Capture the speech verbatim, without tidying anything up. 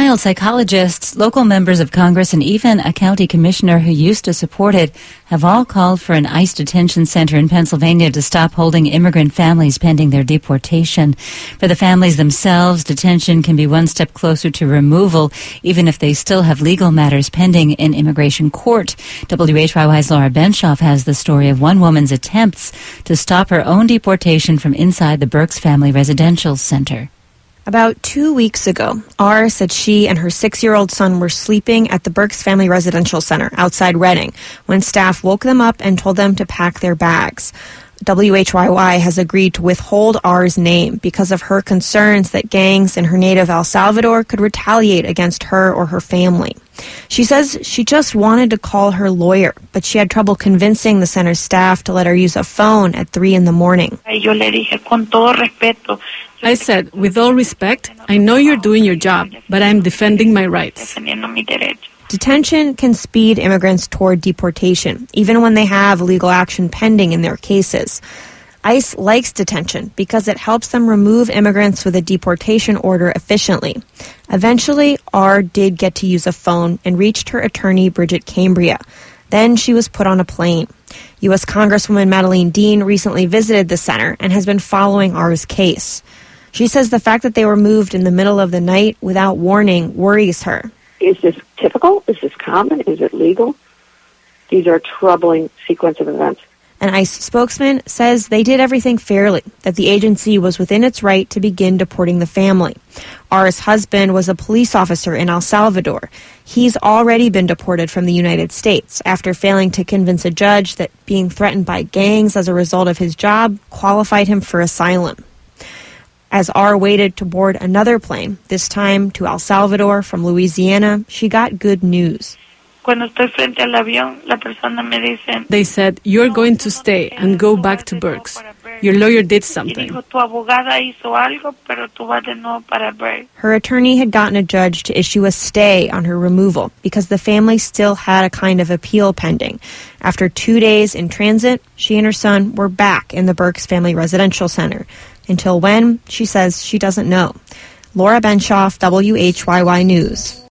child psychologists, local members of Congress, and even a county commissioner who used to support it have all called for an ICE detention center in Pennsylvania to stop holding immigrant families pending their deportation. For the families themselves, detention can be one step closer to removal, even if they still have legal matters pending in immigration court. W H Y Y's Laura Benshoff has the story of one woman's attempts to stop her own deportation from inside the Burks Family Residential Center. About two weeks ago, R said she and her six-year-old son were sleeping at the Burks Family Residential Center outside Reading when staff woke them up and told them to pack their bags. W H Y Y has agreed to withhold R's name because of her concerns that gangs in her native El Salvador could retaliate against her or her family. She says she just wanted to call her lawyer, but she had trouble convincing the center's staff to let her use a phone at three in the morning. I said, with all respect, I know you're doing your job, but I'm defending my rights. Detention can speed immigrants toward deportation, even when they have legal action pending in their cases. ICE likes detention because it helps them remove immigrants with a deportation order efficiently. Eventually, R did get to use a phone and reached her attorney, Bridget Cambria. Then she was put on a plane. U S Congresswoman Madeleine Dean recently visited the center and has been following R's case. She says the fact that they were moved in the middle of the night without warning worries her. Is this typical? Is this common? Is it legal? These are a troubling sequence of events. An ICE spokesman says they did everything fairly, that the agency was within its right to begin deporting the family. R's husband was a police officer in El Salvador. He's already been deported from the United States after failing to convince a judge that being threatened by gangs as a result of his job qualified him for asylum. As R waited to board another plane, this time to El Salvador from Louisiana, she got good news. They said, you're going to stay and go back to Burks. Your lawyer did something. Her attorney had gotten a judge to issue a stay on her removal because the family still had a kind of appeal pending. After two days in transit, she and her son were back in the Burks Family Residential Center. Until when, she says she doesn't know. Laura Benshoff, W H Y Y News.